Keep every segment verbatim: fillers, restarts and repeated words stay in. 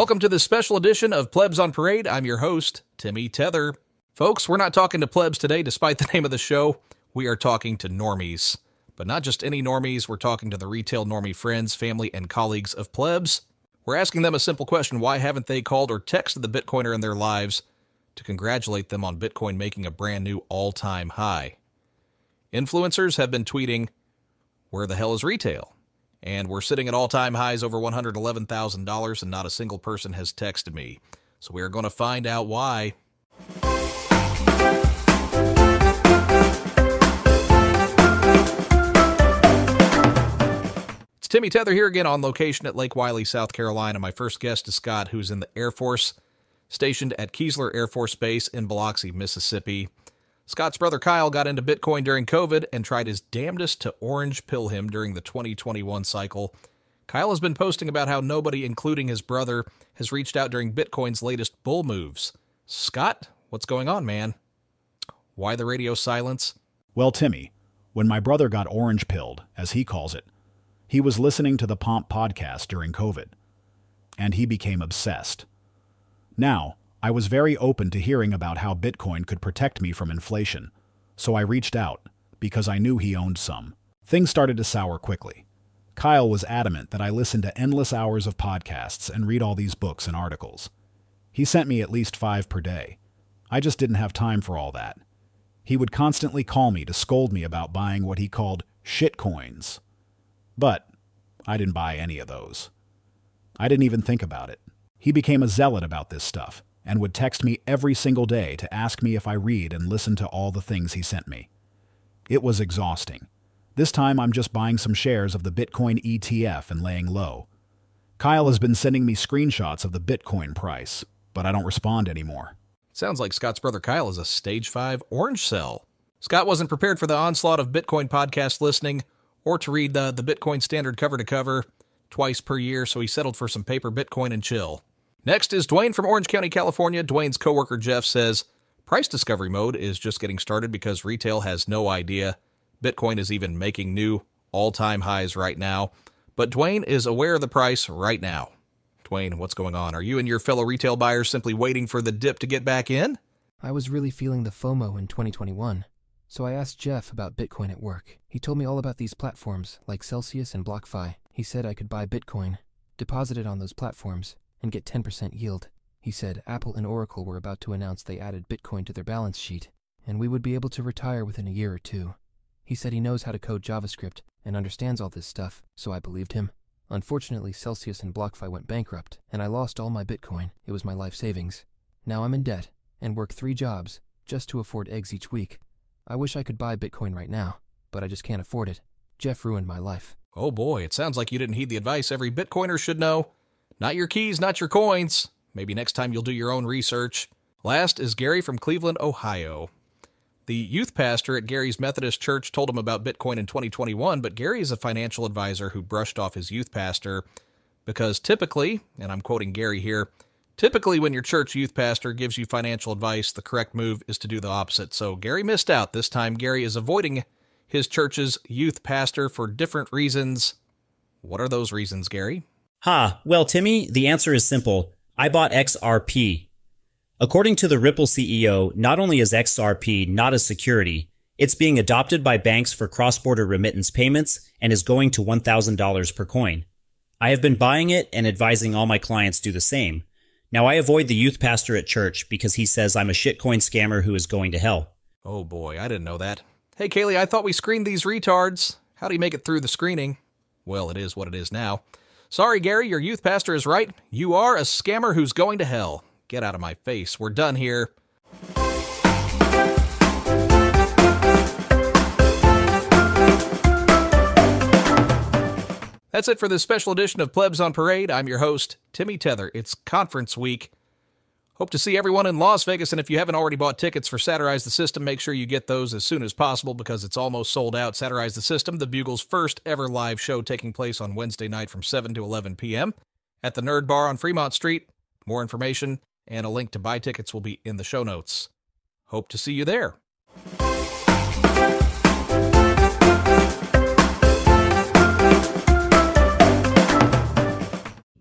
Welcome to this special edition of Plebs on Parade. I'm your host, Timmy Tether. Folks, we're not talking to plebs today, despite the name of the show. We are talking to normies. But not just any normies, we're talking to the retail normie friends, family, and colleagues of plebs. We're asking them a simple question: why haven't they called or texted the Bitcoiner in their lives to congratulate them on Bitcoin making a brand new all-time high? Influencers have been tweeting, "Where the hell is retail?" And we're sitting at all-time highs over one hundred eleven thousand dollars, and not a single person has texted me. So we are going to find out why. It's Timmy Tether here again on location at Lake Wylie, South Carolina. My first guest is Scott, who's in the Air Force, stationed at Keesler Air Force Base in Biloxi, Mississippi. Scott's brother Kyle got into Bitcoin during COVID and tried his damnedest to orange pill him during the twenty twenty-one cycle. Kyle has been posting about how nobody, including his brother, has reached out during Bitcoin's latest bull moves. Scott, what's going on, man? Why the radio silence? Well, Timmy, when my brother got orange pilled, as he calls it, he was listening to the Pomp podcast during COVID, and he became obsessed. Now, I was very open to hearing about how Bitcoin could protect me from inflation, so I reached out because I knew he owned some. Things started to sour quickly. Kyle was adamant that I listen to endless hours of podcasts and read all these books and articles. He sent me at least five per day. I just didn't have time for all that. He would constantly call me to scold me about buying what he called shitcoins. But I didn't buy any of those. I didn't even think about it. He became a zealot about this stuff and would text me every single day to ask me if I read and listen to all the things he sent me. It was exhausting. This time I'm just buying some shares of the Bitcoin E T F and laying low. Kyle has been sending me screenshots of the Bitcoin price, but I don't respond anymore. Sounds like Scott's brother Kyle is a stage five orange cell. Scott wasn't prepared for the onslaught of Bitcoin podcast listening or to read the, the Bitcoin Standard cover to cover twice per year, so he settled for some paper Bitcoin and chill. Next is Dwayne from Orange County, California. Dwayne's coworker Jeff says, price discovery mode is just getting started because retail has no idea Bitcoin is even making new all-time highs right now. But Dwayne is aware of the price right now. Dwayne, what's going on? Are you and your fellow retail buyers simply waiting for the dip to get back in? I was really feeling the FOMO in twenty twenty-one, so I asked Jeff about Bitcoin at work. He told me all about these platforms like Celsius and BlockFi. He said I could buy Bitcoin, deposit it on those platforms, and get ten percent yield. He said Apple and Oracle were about to announce they added Bitcoin to their balance sheet, and we would be able to retire within a year or two. He said he knows how to code JavaScript and understands all this stuff, so I believed him. Unfortunately, Celsius and BlockFi went bankrupt, and I lost all my Bitcoin. It was my life savings. Now I'm in debt and work three jobs just to afford eggs each week. I wish I could buy Bitcoin right now, but I just can't afford it. Jeff ruined my life. Oh boy, it sounds like you didn't heed the advice every Bitcoiner should know. Not your keys, not your coins. Maybe next time you'll do your own research. Last is Gary from Cleveland, Ohio. The youth pastor at Gary's Methodist Church told him about Bitcoin in twenty twenty-one, but Gary is a financial advisor who brushed off his youth pastor because typically, and I'm quoting Gary here, typically when your church youth pastor gives you financial advice, the correct move is to do the opposite. So Gary missed out. This time Gary is avoiding his church's youth pastor for different reasons. What are those reasons, Gary? Ha, well, Timmy, the answer is simple. I bought X R P. According to the Ripple C E O, not only is X R P not a security, it's being adopted by banks for cross-border remittance payments and is going to one thousand dollars per coin. I have been buying it and advising all my clients do the same. Now I avoid the youth pastor at church because he says I'm a shitcoin scammer who is going to hell. Oh boy, I didn't know that. Hey Kaylee, I thought we screened these retards. How do you make it through the screening? Well, it is what it is now. Sorry, Gary, your youth pastor is right. You are a scammer who's going to hell. Get out of my face. We're done here. That's it for this special edition of Plebs on Parade. I'm your host, Timmy Tether. It's conference week. Hope to see everyone in Las Vegas, and if you haven't already bought tickets for Satirize the System, make sure you get those as soon as possible because it's almost sold out. Satirize the System, the Bugle's first ever live show taking place on Wednesday night from seven to eleven p.m. at the Nerd Bar on Fremont Street. More information and a link to buy tickets will be in the show notes. Hope to see you there.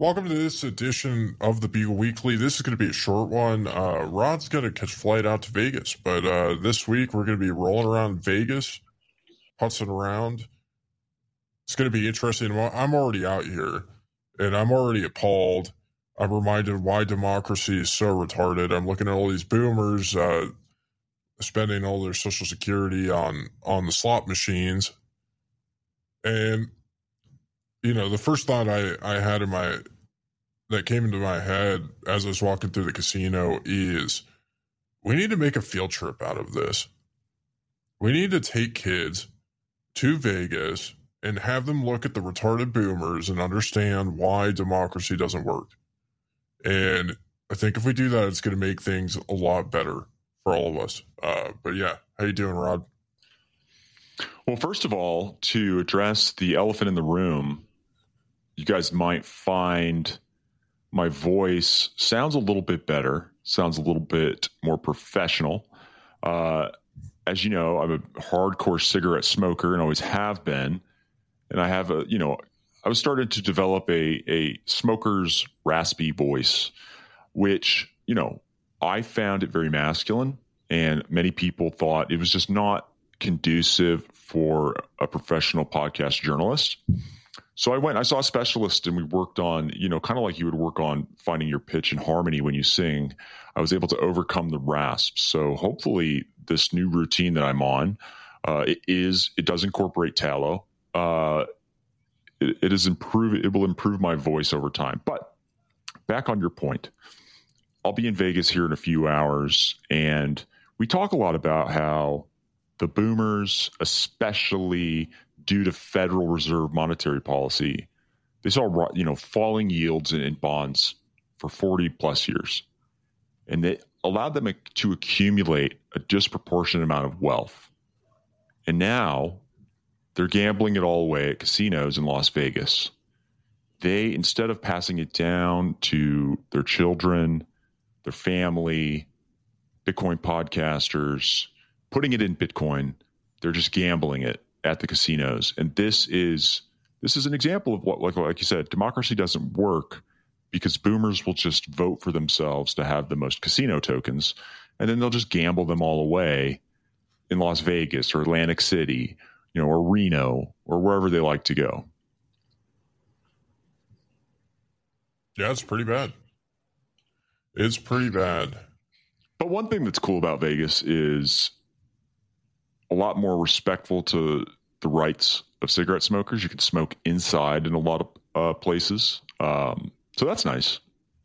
Welcome to this edition of the Beagle Weekly. This is going to be a short one. Uh, Rod's going to catch a flight out to Vegas, but uh, this week we're going to be rolling around Vegas, putzing around. It's going to be interesting. I'm already out here, and I'm already appalled. I'm reminded why democracy is so retarded. I'm looking at all these boomers uh, spending all their Social Security on on the slot machines, and you know, the first thought I, I had in my, that came into my head as I was walking through the casino is, we need to make a field trip out of this. We need to take kids to Vegas and have them look at the retarded boomers and understand why democracy doesn't work. And I think if we do that, it's going to make things a lot better for all of us. Uh, but yeah, how you doing, Rod? Well, first of all, to address the elephant in the room, you guys might find my voice sounds a little bit better, sounds a little bit more professional. Uh, as you know, I'm a hardcore cigarette smoker and always have been. And I have a, you know, I was starting to develop a, a smoker's raspy voice, which, you know, I found it very masculine, and many people thought it was just not conducive for a professional podcast journalist. So I went, I saw a specialist, and we worked on, you know, kind of like you would work on finding your pitch and harmony when you sing. I was able to overcome the rasps. So hopefully this new routine that I'm on, uh, it is, it does incorporate tallow. Uh, it, it is improve, it will improve my voice over time. But back on your point, I'll be in Vegas here in a few hours, and we talk a lot about how the boomers, especially due to Federal Reserve monetary policy, they saw, you know, falling yields in, in bonds for forty plus years. And they allowed them to accumulate a disproportionate amount of wealth. And now they're gambling it all away at casinos in Las Vegas. They, instead of passing it down to their children, their family, Bitcoin podcasters, putting it in Bitcoin, they're just gambling it at the casinos. And this is this is an example of what, like, like you said, democracy doesn't work because boomers will just vote for themselves to have the most casino tokens, and then they'll just gamble them all away in Las Vegas or Atlantic City, you know, or Reno, or wherever they like to go. Yeah, it's pretty bad. It's pretty bad. But one thing that's cool about Vegas is a lot more respectful to the rights of cigarette smokers. You can smoke inside in a lot of uh, places. Um, so that's nice.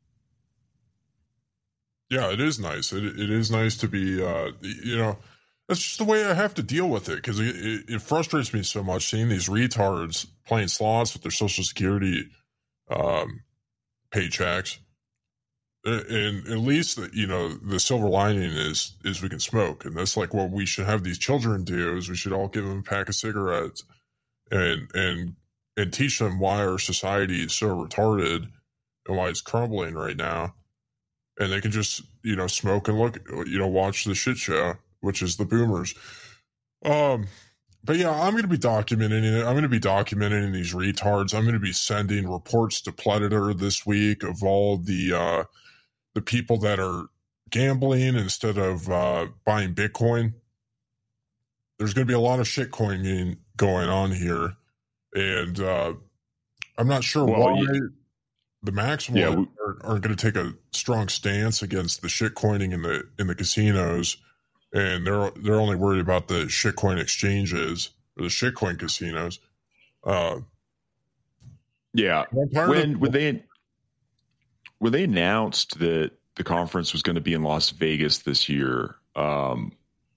Yeah, it is nice. It it is nice to be, uh, you know, that's just the way I have to deal with it, because it, it, it frustrates me so much seeing these retards playing slots with their Social Security um, paychecks. And at least, you know, the silver lining is is we can smoke, and that's like what we should have these children do. Is we should all give them a pack of cigarettes and and and teach them why our society is so retarded and why it's crumbling right now. And they can just, you know, smoke and look, you know, watch the shit show, which is the boomers. Um, but yeah, I'm going to be documenting it. I'm going to be documenting these retards. I'm going to be sending reports to Predator this week of all the uh, the people that are gambling instead of uh, buying Bitcoin. There's going to be a lot of shit coining going on here, and uh, I'm not sure well, why yeah. the Maximal yeah, we- aren't, aren't going to take a strong stance against the shit coining in the in the casinos, and they're they're only worried about the shitcoin exchanges or the shitcoin casinos. Uh, yeah, when of- when they when they announced that the conference was going to be in Las Vegas this year, um,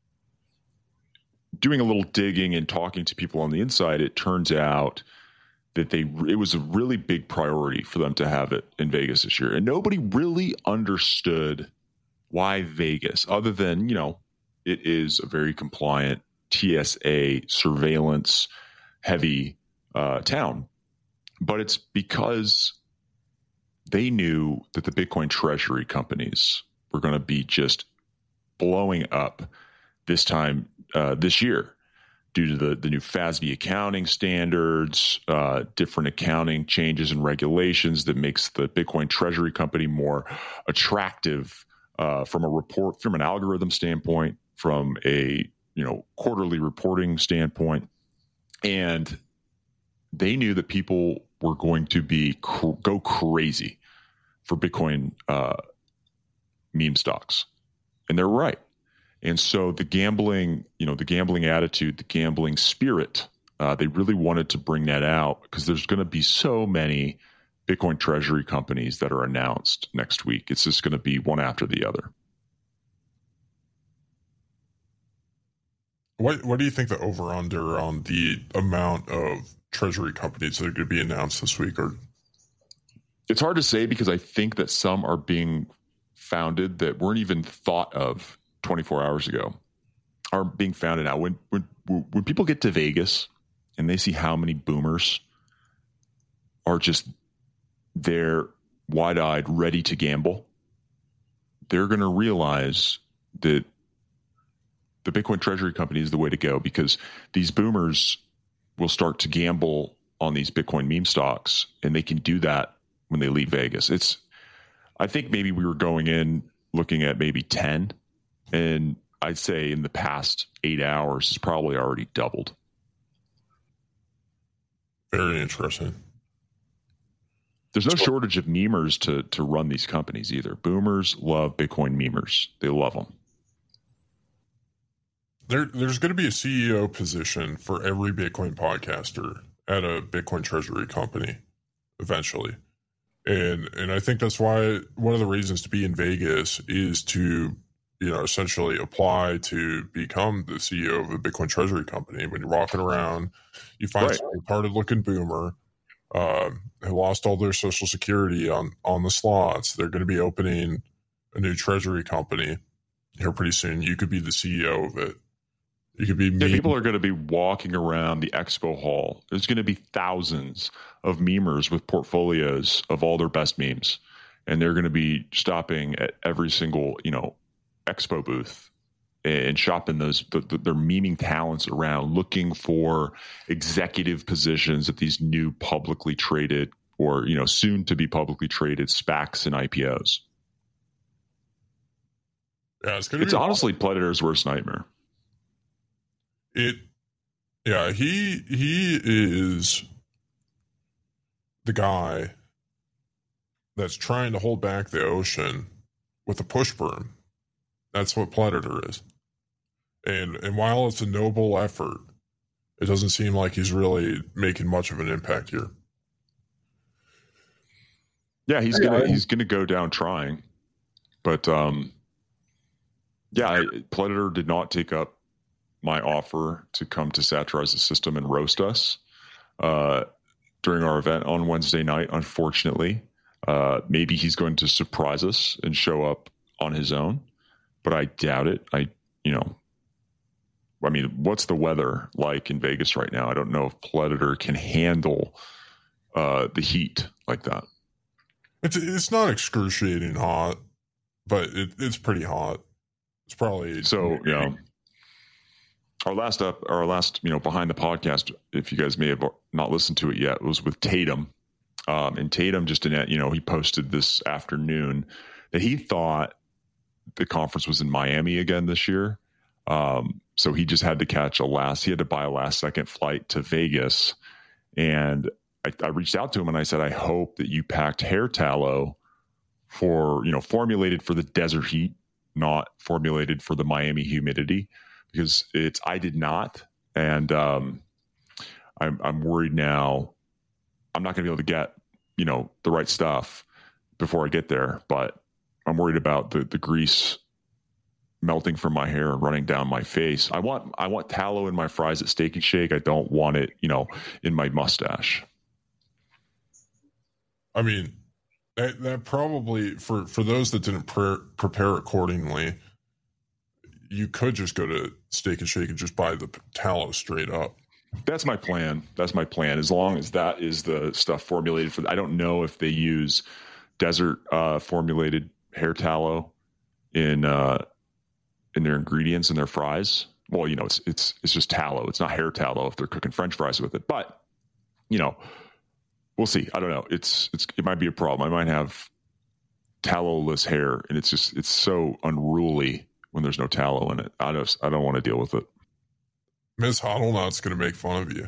doing a little digging and talking to people on the inside, it turns out that they it was a really big priority for them to have it in Vegas this year, and nobody really understood why Vegas, other than, you know, it is a very compliant T S A surveillance heavy uh, town, but it's because they knew that the Bitcoin treasury companies were going to be just blowing up this time uh, this year. due to the, the new F A S B accounting standards, uh, different accounting changes and regulations that makes the Bitcoin treasury company more attractive uh, from a report, from an algorithm standpoint, from a you know quarterly reporting standpoint. And they knew that people were going to be cr- go crazy for Bitcoin uh, meme stocks. And they're right. And so the gambling, you know, the gambling attitude, the gambling spirit, uh, they really wanted to bring that out because there's going to be so many Bitcoin treasury companies that are announced next week. It's just going to be one after the other. What What do you think the over under on the amount of treasury companies that are going to be announced this week? Or it's hard to say because I think that some are being founded that weren't even thought of twenty-four hours ago, are being founded now. When when when people get to Vegas and they see how many boomers are just there, wide-eyed, ready to gamble, they're going to realize that the Bitcoin treasury company is the way to go, because these boomers will start to gamble on these Bitcoin meme stocks, and they can do that when they leave Vegas. It's, I think maybe we were going in looking at maybe ten, and I'd say in the past eight hours it's probably already doubled. Very interesting. There's no shortage of memers to to run these companies either. Boomers love Bitcoin memers. They love them. There, there's going to be a C E O position for every Bitcoin podcaster at a Bitcoin treasury company eventually. And and I think that's why one of the reasons to be in Vegas is to, you know, essentially apply to become the C E O of a Bitcoin treasury company. When you're walking around, you find Right. some retarded looking boomer um, who lost all their social security on, on the slots. They're going to be opening a new treasury company here pretty soon. You could be the C E O of it. You could be Yeah, me. people are going to be walking around the expo hall. There's going to be thousands of memers with portfolios of all their best memes, and they're going to be stopping at every single, you know, expo booth and shopping those the, the, their memeing talents around, looking for executive positions at these new publicly traded or, you know, soon to be publicly traded SPACs and I P Os. Yeah, it's going to It's be honestly Predator's worst nightmare. It, yeah, he he is the guy that's trying to hold back the ocean with a push broom. That's what Predator is. And and while it's a noble effort, it doesn't seem like he's really making much of an impact here. Yeah, he's gonna he's gonna go down trying, but um, yeah, I, Predator did not take up my offer to come to satirize the system and roast us uh, during our event on Wednesday night. Unfortunately, uh, maybe he's going to surprise us and show up on his own, but I doubt it. I, you know, I mean, what's the weather like in Vegas right now? I don't know if Predator can handle uh, the heat like that. It's it's not excruciating hot, but it, it's pretty hot. It's probably So, you know, our last up, our last, you know, behind the podcast, if you guys may have not listened to it yet, was with Tatum. Um, and Tatum just, in, you know, he posted this afternoon that he thought the conference was in Miami again this year. Um, so he just had to catch a last, he had to buy a last second flight to Vegas. And I, I reached out to him and I said, I hope that you packed hair tallow for, you know, formulated for the desert heat, not formulated for the Miami humidity. Because it's, I did not, and um, I'm I'm worried now. I'm not going to be able to get, you know, the right stuff before I get there, but I'm worried about the the grease melting from my hair and running down my face. I want I want tallow in my fries at Steak and Shake. I don't want it, you know, in my mustache. I mean, that, that probably, for, for those that didn't pre- prepare accordingly, you could just go to Steak and Shake and just buy the tallow straight up. That's my plan. That's my plan. As long as that is the stuff formulated for, I don't know if they use desert uh, formulated hair tallow in uh, in their ingredients in their fries. well, you know, it's it's it's just tallow. It's not hair tallow if they're cooking French fries with it. But you know, we'll see. I don't know. It's it's it might be a problem. I might have tallow-less hair, and it's just it's so unruly when there's no tallow in it. I just I don't want to deal with it. Miss Hoddlenot's going to make fun of you.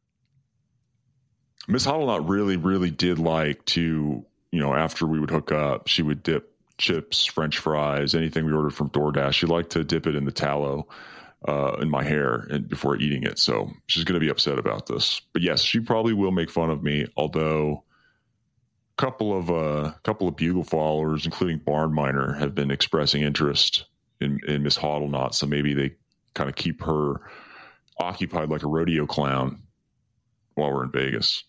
Miss Hoddlenot really, really did like to, you know, after we would hook up, she would dip chips, French fries, anything we ordered from DoorDash. She liked to dip it in the tallow uh, in my hair and before eating it. So she's going to be upset about this. But yes, she probably will make fun of me. Although a couple of uh, couple of Bugle followers, including Barn Miner, have been expressing interest in, in Miss Hoddlenot. So maybe they kind of keep her occupied like a rodeo clown while we're in Vegas.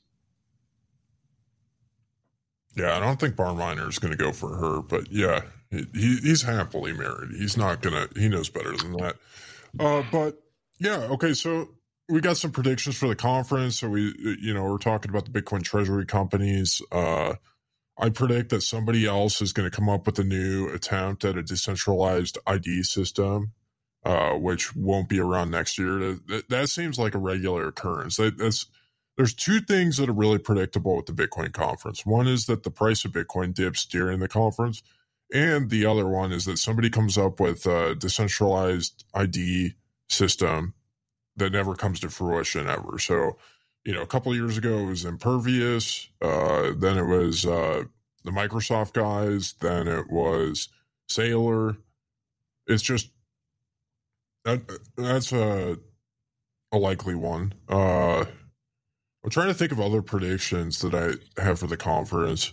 Yeah, I don't think Barn Miner is going to go for her, but yeah, he, he's happily married. He's not going to, he knows better than that. Uh, but yeah, okay, so we got some predictions for the conference. So we, you know, we're talking about the Bitcoin treasury companies. Uh, I predict that somebody else is going to come up with a new attempt at a decentralized I D system. Uh, which won't be around next year. That, that seems like a regular occurrence. That, that's there's two things that are really predictable with the Bitcoin conference. One is that the price of Bitcoin dips during the conference, and the other one is that somebody comes up with a decentralized I D system that never comes to fruition ever. So, you know, a couple of years ago it was Impervious, uh, then it was uh, the Microsoft guys, then it was Sailor. It's just That, that's a a likely one. Uh, I'm trying to think of other predictions that I have for the conference.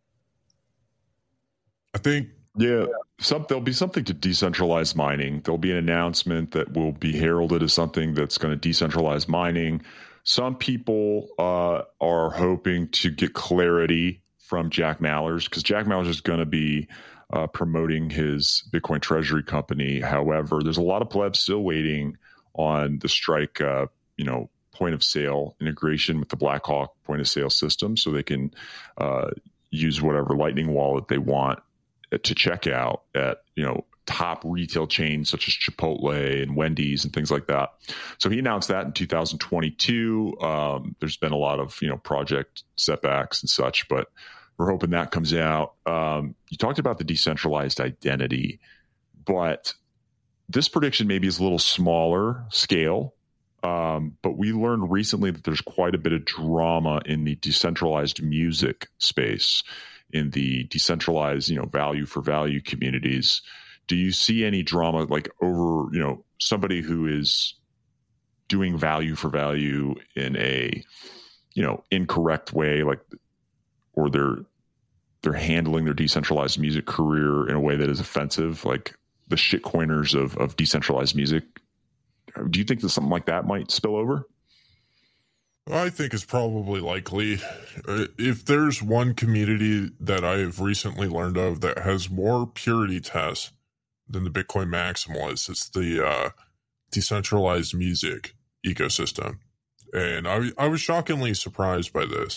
I think, yeah, some there'll be something to decentralize mining. There'll be an announcement that will be heralded as something that's going to decentralize mining. Some people uh, are hoping to get clarity from Jack Mallers, because Jack Mallers is going to be Uh, promoting his Bitcoin treasury company. However, there's a lot of plebs still waiting on the Strike, uh, you know, point of sale integration with the Blackhawk point of sale system, so they can uh, use whatever Lightning wallet they want to check out at, you know, top retail chains such as Chipotle and Wendy's and things like that. So he announced that in two thousand twenty-two. Um, there's been a lot of, you know, project setbacks and such, but we're hoping that comes out. Um, you talked about the decentralized identity, but this prediction maybe is a little smaller scale. Um, but we learned recently that there's quite a bit of drama in the decentralized music space, in the decentralized, you know, value for value communities. Do you see any drama like over, you know, somebody who is doing value for value in a, you know, incorrect way, like, or they're they're handling their decentralized music career in a way that is offensive, like the shitcoiners of of decentralized music? Do you think that something like that might spill over? I think it's probably likely. If there's one community that I've recently learned of that has more purity tests than the Bitcoin maximalists, it's the uh, decentralized music ecosystem. And I, I was shockingly surprised by this.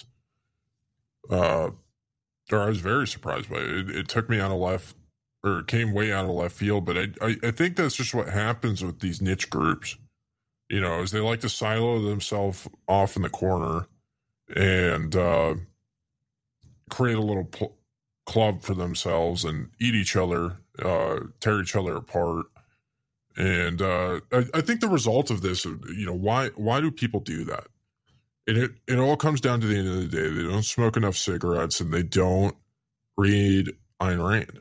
Uh, or I was very surprised by it. It, it took me out of left, or it came way out of left field. But I, I, I think that's just what happens with these niche groups. You know, is they like to silo themselves off in the corner and uh, create a little pl- club for themselves and eat each other, uh, tear each other apart. And uh, I, I think the result of this, you know, why why do people do that? And it, it all comes down to the end of the day. They don't smoke enough cigarettes and they don't read Ayn Rand.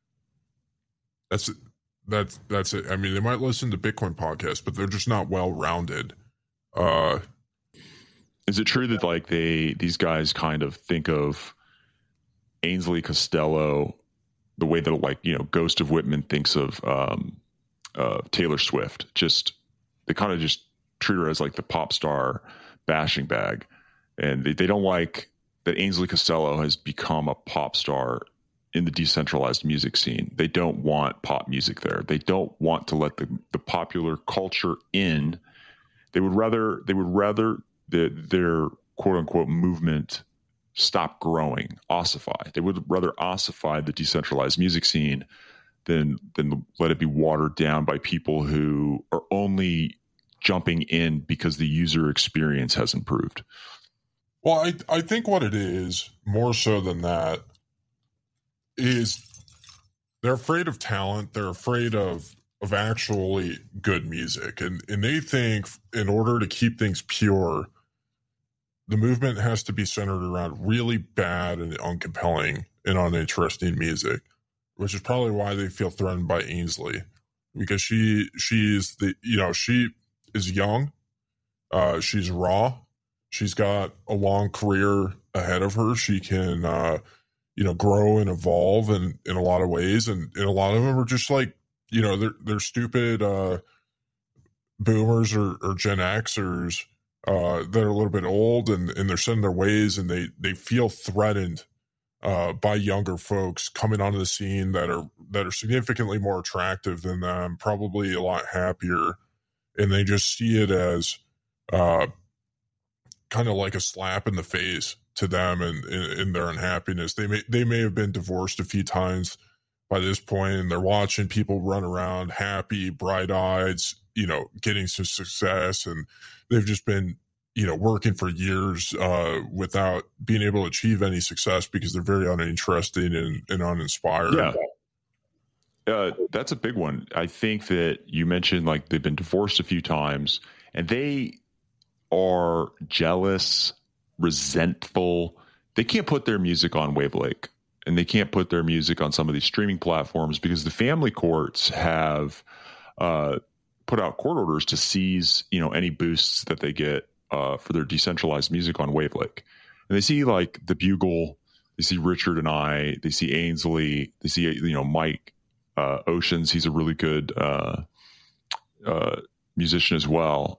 That's it. That's, that's it. I mean, they might listen to Bitcoin podcasts, but they're just not well-rounded. Uh, Is it true that like they, these guys kind of think of Ainsley Costello the way that, like, you know, Ghost of Whitman thinks of um, uh, Taylor Swift? Just, they kind of just treat her as like the pop star bashing bag, and they, they don't like that Ainsley Costello has become a pop star in the decentralized music scene. They don't want pop music there. They don't want to let the, the popular culture in. They would rather they would rather the, their quote unquote movement stop growing, ossify. They would rather ossify the decentralized music scene than than let it be watered down by people who are only jumping in because the user experience has improved. Well, I I think what it is, more so than that, is they're afraid of talent. They're afraid of of actually good music. And and they think in order to keep things pure, the movement has to be centered around really bad and uncompelling and uninteresting music, which is probably why they feel threatened by Ainsley, because she she's the you know she is young, uh, she's raw, she's got a long career ahead of her. She can uh, you know grow and evolve in in a lot of ways, and, and a lot of them are just like you know they're they're stupid uh, boomers or, or Gen Xers uh, that are a little bit old and and they're set in their ways, and they they feel threatened Uh, by younger folks coming onto the scene that are that are significantly more attractive than them, probably a lot happier, and they just see it as uh, kind of like a slap in the face to them and in their unhappiness. They may they may have been divorced a few times by this point, and they're watching people run around happy, bright-eyed, you know, getting some success, and they've just been you know, working for years uh, without being able to achieve any success because they're very uninteresting and, and uninspired. Yeah. Uh, that's a big one. I think that you mentioned like they've been divorced a few times and they are jealous, resentful. They can't put their music on Wave Lake and they can't put their music on some of these streaming platforms because the family courts have uh, put out court orders to seize, you know, any boosts that they get Uh, for their decentralized music on Wave Lake. And they see like the Bugle, they see Richard and I, they see Ainsley, they see, you know, Mike uh, Oceans. He's a really good uh, uh, musician as well.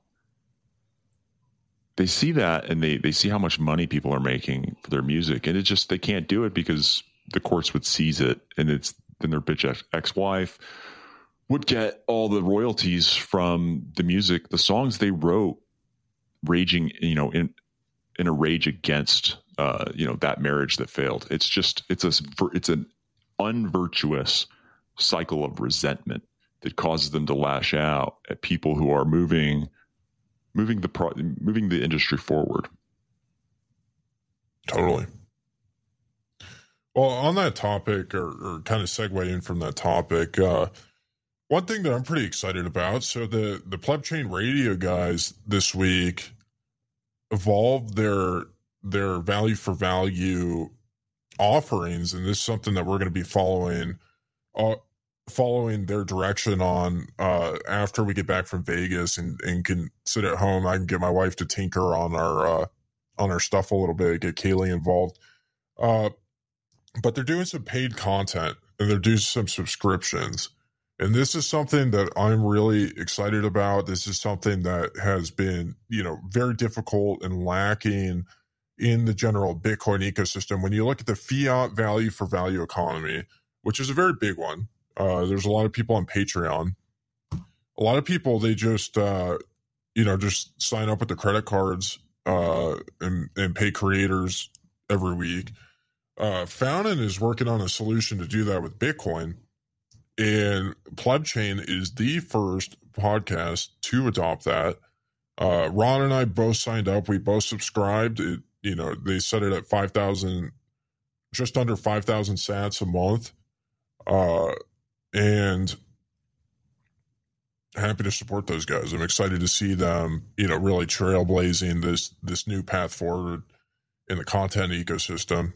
They see that and they, they see how much money people are making for their music. And it just, they can't do it because the courts would seize it. And it's then their bitch ex-wife would get all the royalties from the music, the songs they wrote, raging, you know, in in a rage against, uh, you know, that marriage that failed. It's just, it's a, it's an unvirtuous cycle of resentment that causes them to lash out at people who are moving, moving the pro, moving the industry forward. Totally. Well, on that topic, or, or kind of segueing from that topic, uh, one thing that I'm pretty excited about, so the, the Pleb Chain Radio guys this week evolved their their value for value offerings, and this is something that we're going to be following uh, following their direction on uh, after we get back from Vegas and, and can sit at home. I can get my wife to tinker on our uh, on our stuff a little bit, get Kaylee involved. Uh, but they're doing some paid content and they're doing some subscriptions. And this is something that I'm really excited about. This is something that has been, you know, very difficult and lacking in the general Bitcoin ecosystem. When you look at the fiat value for value economy, which is a very big one, uh, there's a lot of people on Patreon. A lot of people, they just, uh, you know, just sign up with the credit cards uh, and, and pay creators every week. Uh, Fountain is working on a solution to do that with Bitcoin. And Pleb Chain is the first podcast to adopt that. Uh, Ron and I both signed up. We both subscribed. It, you know, they set it at five thousand, just under five thousand sats a month. Uh, and happy to support those guys. I'm excited to see them, you know, really trailblazing this, this new path forward in the content ecosystem.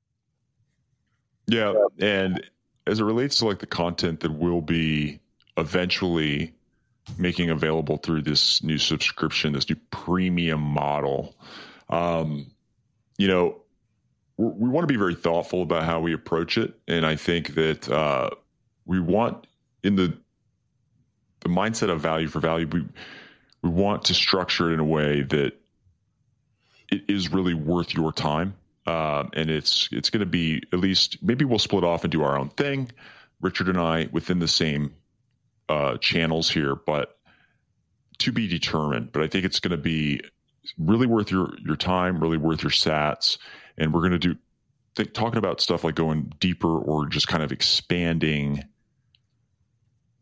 Yeah. And as it relates to like the content that we'll be eventually making available through this new subscription, this new premium model, um, you know, we we want to be very thoughtful about how we approach it. And I think that uh, we want in the the mindset of value for value, we we want to structure it in a way that it is really worth your time. Um, and it's it's going to be at least maybe we'll split off and do our own thing, Richard and I, within the same uh, channels here, but to be determined. But I think it's going to be really worth your your time, really worth your sats, and we're going to do think, talking about stuff like going deeper or just kind of expanding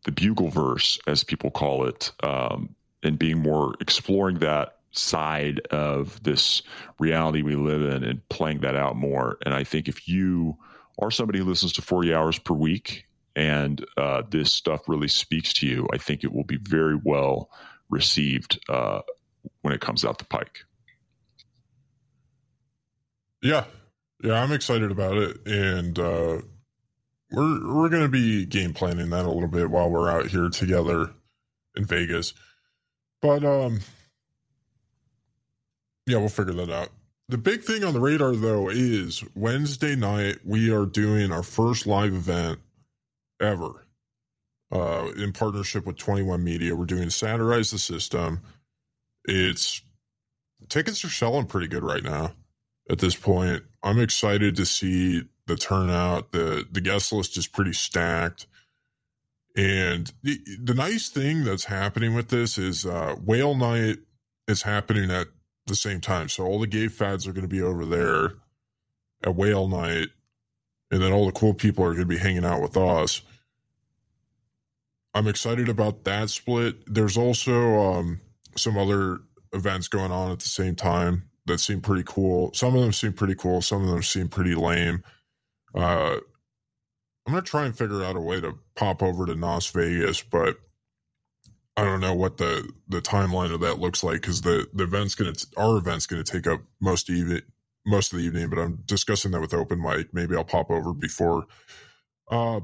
the Bugleverse, as people call it, um, and being more exploring that side of this reality we live in and playing that out more. And I think if you are somebody who listens to forty hours per week and uh, this stuff really speaks to you, I think it will be very well received uh, when it comes out the pike. Yeah. Yeah, I'm excited about it. And uh, we're we're going to be game planning that a little bit while we're out here together in Vegas. But, um, yeah, we'll figure that out. The big thing on the radar, though, is Wednesday night, we are doing our first live event ever uh, in partnership with twenty-one Media. We're doing Satirize the System. It's tickets are selling pretty good right now at this point. I'm excited to see the turnout. The, the guest list is pretty stacked. And the, the nice thing that's happening with this is uh, Whale Night is happening at the same time. So all the gay fads are going to be over there at Whale Night, and then all the cool people are going to be hanging out with us. I'm excited about that split. There's also um, some other events going on at the same time that seem pretty cool. Some of them seem pretty cool. Some of them seem pretty lame. Uh, I'm going to try and figure out a way to pop over to Las Vegas, but I don't know what the, the timeline of that looks like, because the, the event's going to, our event's going to take up most of, the, most of the evening, but I'm discussing that with Open Mic. Maybe I'll pop over before. Uh,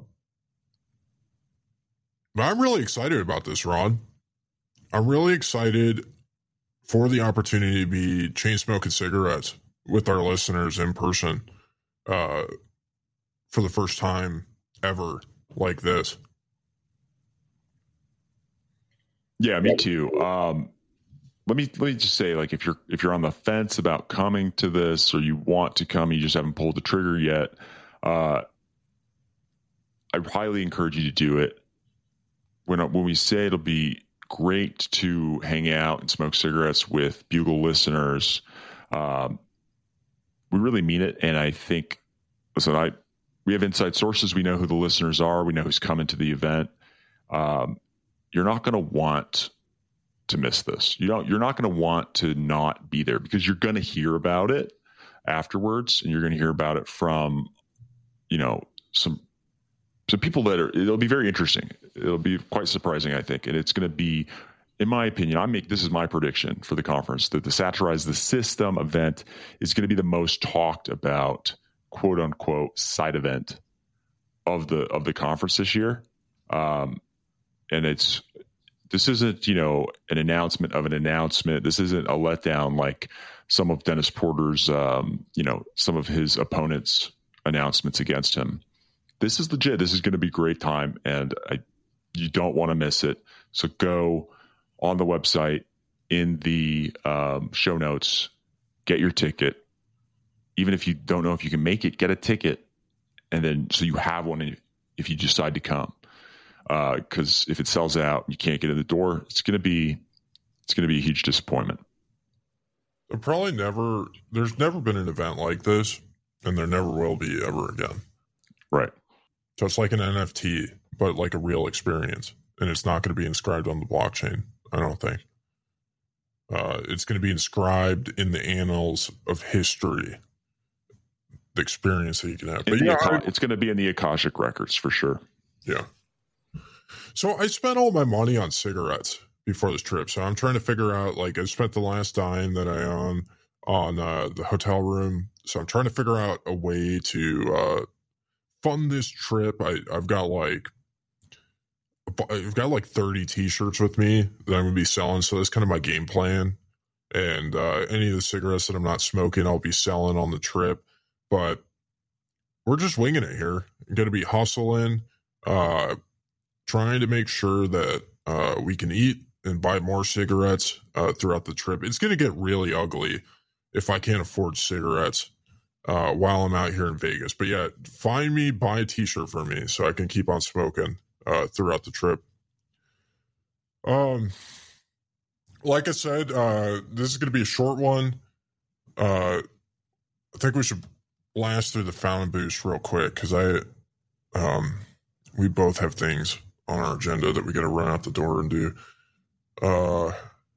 but I'm really excited about this, Ron. I'm really excited for the opportunity to be chain smoking cigarettes with our listeners in person uh, for the first time ever like this. Yeah, me too. Um, let me let me just say, like, if you're if you're on the fence about coming to this, or you want to come, you just haven't pulled the trigger yet, uh, I highly encourage you to do it. When when we say it'll be great to hang out and smoke cigarettes with Bugle listeners, um, we really mean it. And I think, listen, I we have inside sources. We know who the listeners are. We know who's coming to the event. Um, You're not going to want to miss this. You don't, you're not going to want to not be there, because you're going to hear about it afterwards, and you're going to hear about it from, you know, some, some people that are, it'll be very interesting. It'll be quite surprising, I think. And it's going to be, in my opinion, I make, this is my prediction for the conference, that the Satirize the System event is going to be the most talked about, quote unquote, side event of the, of the conference this year. Um, And it's, this isn't, you know, an announcement of an announcement. This isn't a letdown like some of Dennis Porter's, um, you know, some of his opponents' announcements against him. This is legit. This is going to be a great time, and I, you don't want to miss it. So go on the website, in the um, show notes, get your ticket. Even if you don't know if you can make it, get a ticket, and then so you have one if you decide to come. Because uh, if it sells out, you can't get in the door. It's gonna be, it's gonna be a huge disappointment. There probably never, there's never been an event like this, and there never will be ever again. Right. So it's like an N F T, but like a real experience, and it's not going to be inscribed on the blockchain. I don't think. Uh, it's going to be inscribed in the annals of history. The experience that you can have. But yeah, Ak- it's going to be in the Akashic records for sure. Yeah. So I spent all my money on cigarettes before this trip. So I'm trying to figure out, like, I spent the last dime that I own on uh, the hotel room. So I'm trying to figure out a way to uh, fund this trip. I, I've got like, I've got like thirty t-shirts with me that I'm going to be selling. So that's kind of my game plan. And uh, any of the cigarettes that I'm not smoking, I'll be selling on the trip. But we're just winging it here. I'm going to be hustling, uh, trying to make sure that uh, we can eat and buy more cigarettes uh, throughout the trip. It's going to get really ugly if I can't afford cigarettes uh, while I'm out here in Vegas. But yeah, find me, buy a t-shirt for me so I can keep on smoking uh, throughout the trip. Um, like I said, uh, this is going to be a short one. Uh, I think we should blast through the Fountain Boost real quick, because I, um, we both have things on our agenda that we got to run out the door and do. Uh,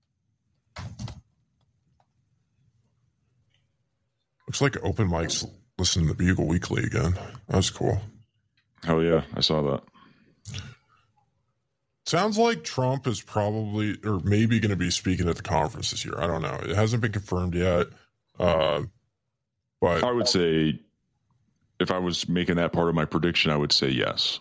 looks like Open Mic's listening to Bugle Weekly again. That's cool. Oh, yeah. I saw that. Sounds like Trump is probably or maybe going to be speaking at the conference this year. I don't know. It hasn't been confirmed yet. Uh, but I would say if I was making that part of my prediction, I would say yes.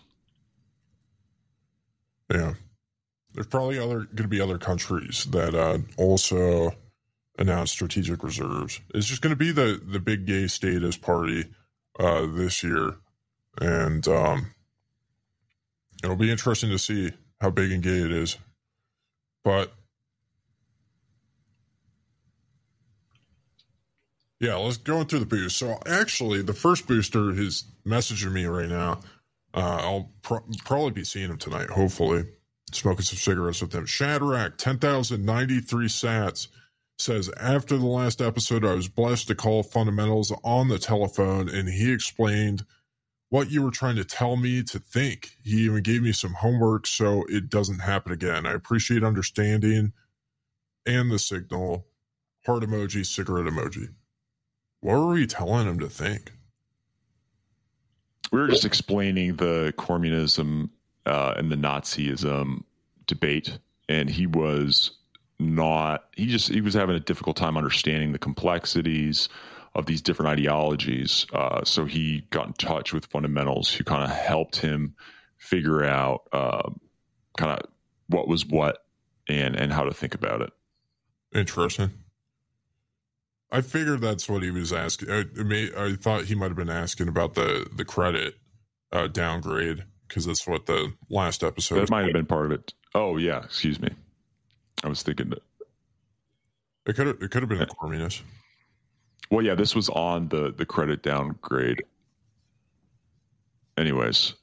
Yeah. There's probably other going to be other countries that uh, also announce strategic reserves. It's just going to be the, the big gay status party uh, this year. And um, it'll be interesting to see how big and gay it is. But yeah, let's go through the boost. So actually, the first booster is messaging me right now. Uh, I'll pro- probably be seeing him tonight, hopefully. Smoking some cigarettes with him. Shadrack, ten thousand ninety-three sats, says, after the last episode, I was blessed to call Fundamentals on the telephone, and he explained what you were trying to tell me to think. He even gave me some homework so it doesn't happen again. I appreciate understanding and the signal. Heart emoji, cigarette emoji. What were we telling him to think? We were just explaining the communism uh, and the Nazism debate, and he was not, he just, he was having a difficult time understanding the complexities of these different ideologies. Uh, so he got in touch with Fundamentals, who kind of helped him figure out uh, kind of what was what and, and how to think about it. Interesting. I figured that's what he was asking. I, I, may, I thought he might have been asking about the, the credit uh, downgrade, because that's what the last episode. That might have been part of it. Oh, yeah. Excuse me. I was thinking that. It could have, it could have been a communist. Well, yeah, this was on the, the credit downgrade. Anyways.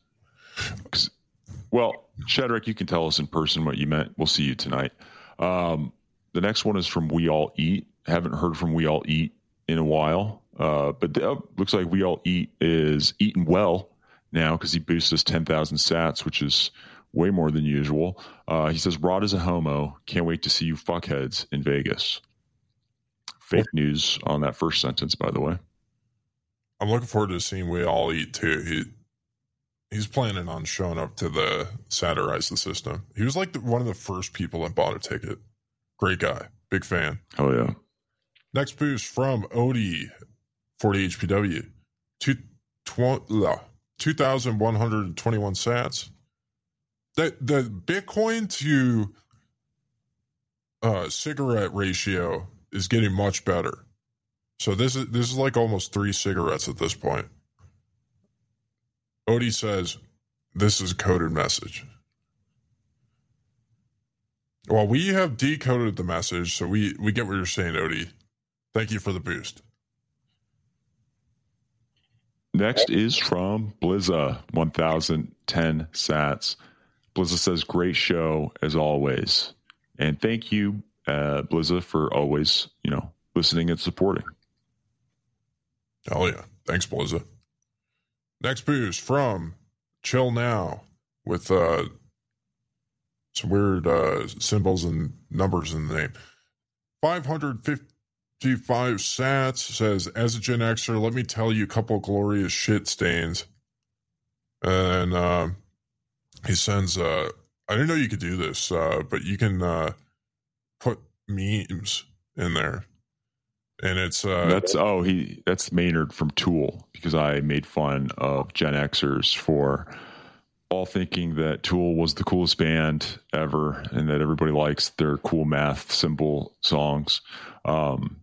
Well, Shadrack, you can tell us in person what you meant. We'll see you tonight. Um, the next one is from We All Eat. Haven't heard from We All Eat in a while. Uh, but the, oh, looks like We All Eat is eating well now, because he boosted us ten thousand sats, which is way more than usual. Uh, he says, Rod is a homo. Can't wait to see you fuckheads in Vegas. Fake news on that first sentence, by the way. I'm looking forward to seeing We All Eat too. He he's planning on showing up to the Satirize the System. He was like the, one of the first people that bought a ticket. Great guy, big fan. Oh yeah. Next boost from Odie, forty H P W, two two thousand one hundred twenty-one sats. The the Bitcoin to uh, cigarette ratio is getting much better. So this is this is like almost three cigarettes at this point. Odie says, this is a coded message. Well, we have decoded the message, so we, we get what you're saying, Odie. Thank you for the boost. Next is from Blizza, one thousand ten sats. Blizza says, great show as always. And thank you, uh, Blizza, for always, you know, listening and supporting. Hell yeah. Thanks, Blizza. Next boost from Chill Now with uh, some weird uh, symbols and numbers in the name. five hundred fifty-five sats says, as a Gen Xer, let me tell you a couple of glorious shit stains. And uh, he sends, uh, I didn't know you could do this, uh, but you can uh, put memes in there. And it's uh, that's oh he that's Maynard from Tool, because I made fun of Gen Xers for all thinking that Tool was the coolest band ever and that everybody likes their cool math symbol songs. Um,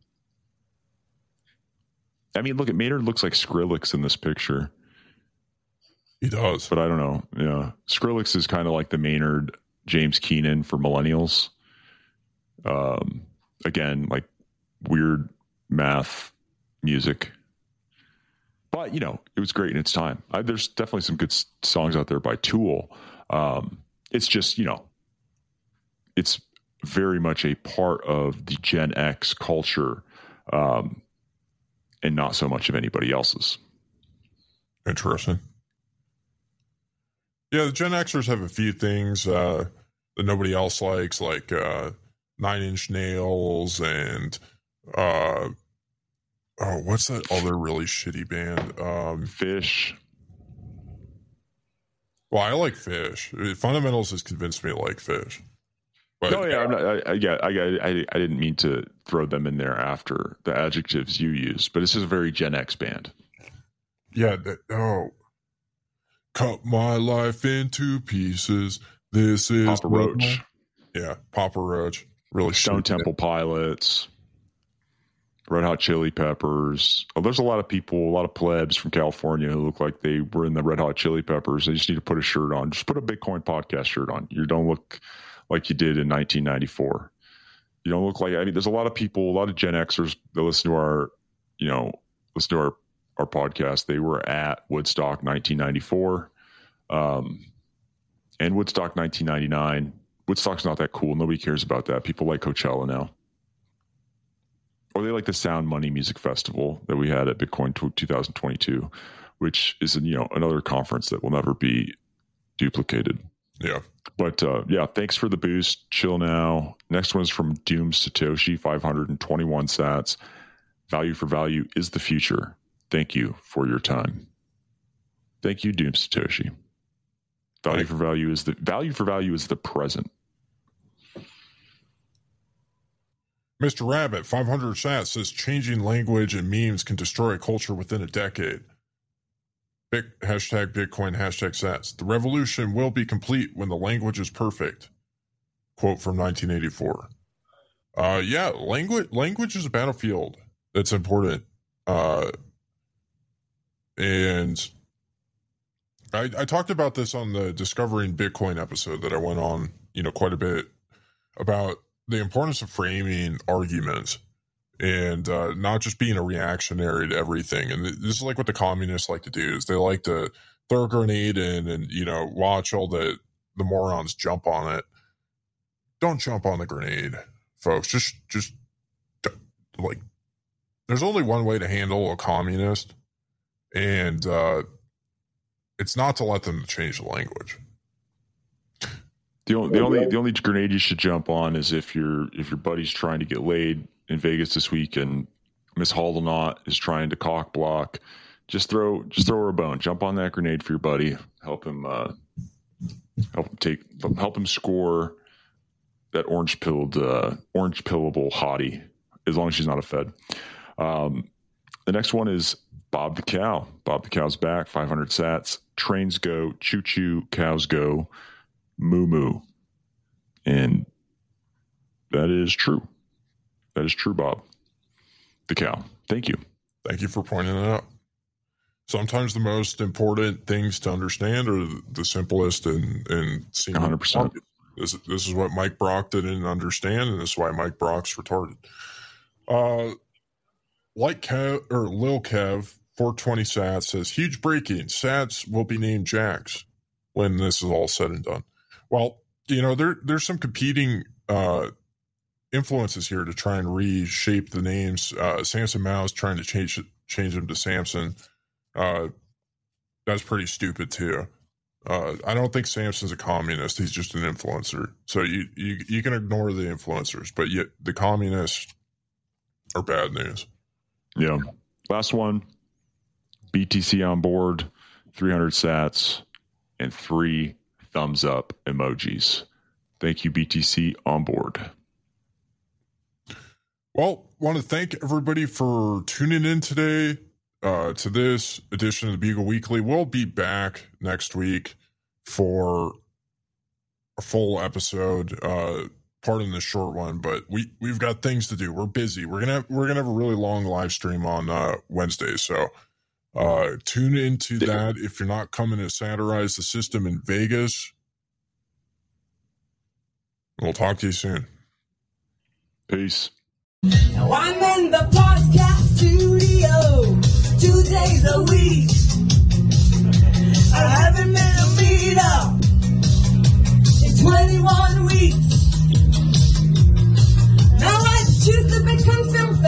I mean, look at Maynard looks like Skrillex in this picture. He does, but I don't know. Yeah, Skrillex is kind of like the Maynard James Keenan for millennials. Um, again, like weird math music, but you know, it was great in its time. I, there's definitely some good s- songs out there by Tool. Um, it's just, you know, it's very much a part of the Gen X culture, um, and not so much of anybody else's. Interesting. Yeah, the Gen Xers have a few things uh, that nobody else likes, like uh, Nine Inch Nails and uh, oh, what's that other really shitty band? Um, Fish. Well, I like Fish. Fundamentals has convinced me to like Fish. But, no, yeah, I'm not, I, I, yeah, I, I, I didn't mean to throw them in there after the adjectives you used, but this is a very Gen X band. Yeah, that, oh, cut my life into pieces. This is Papa Roach. Yeah, Papa Roach. Really Stone Temple Pilots. Red Hot Chili Peppers. Oh, there's a lot of people, a lot of plebs from California who look like they were in the Red Hot Chili Peppers. They just need to put a shirt on. Just put a Bitcoin podcast shirt on. You don't look like you did in nineteen ninety-four. You don't look like, I mean, there's a lot of people, a lot of Gen Xers that listen to our, you know, listen to our, our podcast. They were at Woodstock nineteen ninety-four um, and Woodstock nineteen ninety-nine. Woodstock's not that cool. Nobody cares about that. People like Coachella now. Or they like the Sound Money Music Festival that we had at Bitcoin twenty twenty-two, which is, you know, another conference that will never be duplicated. Yeah. But uh, yeah, thanks for the boost. Chill now. Next one's from Doom Satoshi, five hundred twenty-one sats. Value for value is the future. Thank you for your time. Thank you, Doom Satoshi. Value for value is the value for value is the present. Mister Rabbit, five hundred sats, says changing language and memes can destroy a culture within a decade. Big, hashtag Bitcoin, hashtag sats. The revolution will be complete when the language is perfect. Quote from nineteen eighty-four. Uh, yeah, language language is a battlefield that's important. Uh, and I, I talked about this on the Discovering Bitcoin episode that I went on, you know, quite a bit about the importance of framing arguments and uh, not just being a reactionary to everything. And this is like what the communists like to do is they like to throw a grenade in and, you know, watch all the, the morons jump on it. Don't jump on the grenade, folks. Just, just like, there's only one way to handle a communist, and uh, it's not to let them change the language. The only, the only, the only grenade you should jump on is if your if your buddy's trying to get laid in Vegas this week and Miss Haldenot is trying to cock block. Just throw, just throw her a bone. Jump on that grenade for your buddy. Help him, uh, help him take, help him score that orange pilled, uh, orange pillable hottie. As long as she's not a Fed. Um, the next one is Bob the Cow. Bob the Cow's back. five hundred sats. Trains go. Choo choo. Cows go. Moo moo. And that is true. That is true, Bob the Cow. Thank you. Thank you for pointing it out. Sometimes the most important things to understand are the simplest and, and seem one hundred percent. This, this is what Mike Brock didn't understand, and this is why Mike Brock's retarded. Uh, like Kev, or Lil Kev, four twenty sats says, huge breaking. Sats will be named Jacks when this is all said and done. Well, you know, there there's some competing uh, influences here to try and reshape the names. Uh, Samson Mao's trying to change change them to Samson. Uh, that's pretty stupid too. Uh, I don't think Samson's a communist. He's just an influencer. So you, you, you can ignore the influencers, but yet the communists are bad news. Yeah. Last one, B T C on board, three hundred sats and three thumbs up emojis. Thank you, B T C on board. Well, want to thank everybody for tuning in today uh, to this edition of the Beagle Weekly. We'll be back next week for a full episode. Uh, pardon the short one, but we we've got things to do. We're busy. We're gonna have, we're gonna have a really long live stream on uh, Wednesday, so uh, tune into that. If you're not coming to satirize the system in Vegas, we'll talk to you soon. Peace. Now I'm in the podcast studio two days a week. I haven't been a meetup in twenty-one weeks. Now I choose the Bitcoin Film